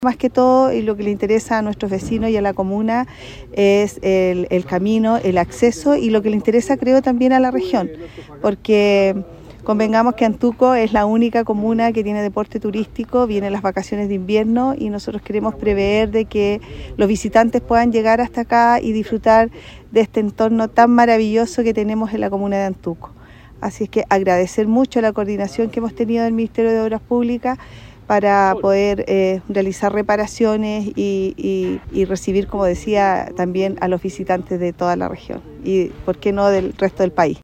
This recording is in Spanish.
Más que todo, y lo que le interesa a nuestros vecinos y a la comuna es el camino, el acceso, y lo que le interesa, creo, también a la región, porque convengamos que Antuco es la única comuna que tiene deporte turístico, vienen las vacaciones de invierno y nosotros queremos prever de que los visitantes puedan llegar hasta acá y disfrutar de este entorno tan maravilloso que tenemos en la comuna de Antuco. Así es que agradecer mucho la coordinación que hemos tenido del Ministerio de Obras Públicas para poder realizar reparaciones y recibir, como decía, también a los visitantes de toda la región y, ¿por qué no, del resto del país?